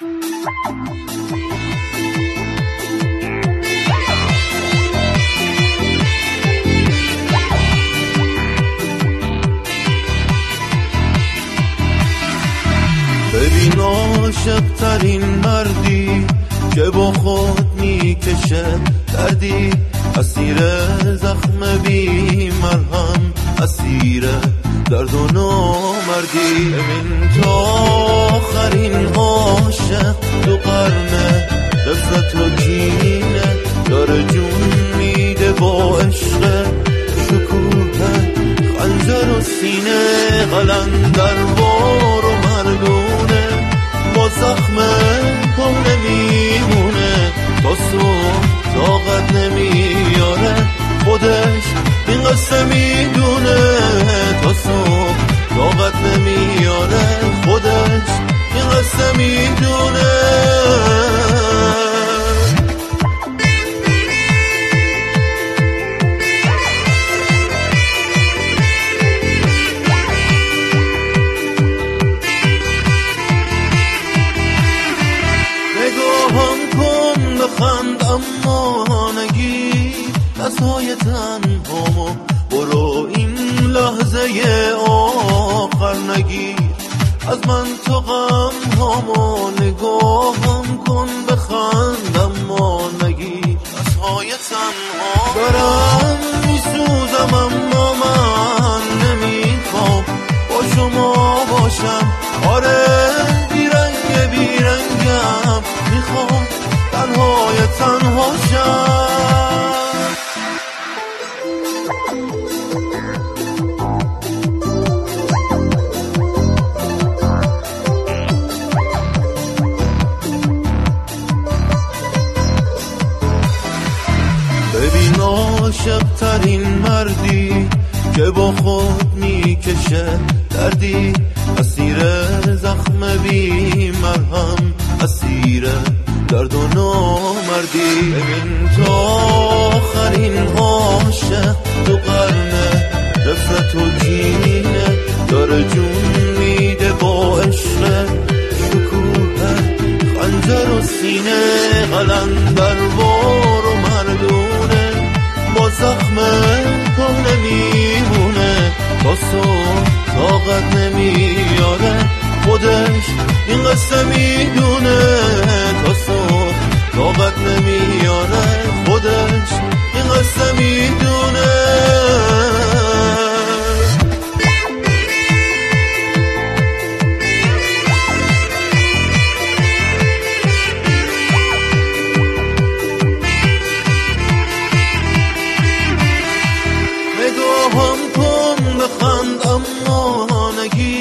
ببین عاشق ترین مردی که با خود میکشه دردی، اسیر زخم بی مرهم، اسیر درد و نامردی. ببین تا آخرین عاشق تو قرنه غفلت و کینه داره جون میده با عشق، شکوه خنجر و سینه قلندر وار و مردونه، با زخم پا نمیمونه تا صبح طاقت نمیاره، خودش این قصه میدونه تا صبح طاقت نمیاره، خودش این قصه میدونه. نگاهم کن بخند اما نگیر دستهای تنهامو، برو این لحظه آخر نگیر از من تو غم هامو. نگاهم کن بخند اما نگیر دستهای تنها، دارم میسوزم اما من نمیخوام با شما باشم. آره بیرنگ بیرنگم میخوام تنهای تنها شم. ببین عاشق ترین مردی که با خود میکشه دردی، اسیر زخم بی مرهم، اسیر درد و نامردی. ببین تا آخرین عاشق تو قرنه غفلت و کینه داره جون میده با عشق، شکوه خنجر و سینه قلندر وار و مردونه، با زخم پا نمیمونه تا صبح طاقت نمیاره، خودش این قصه میدونه تا صبح طاقت نمیاره، خودش این قصه میدونه. نگاهم کن بخند اما نگیر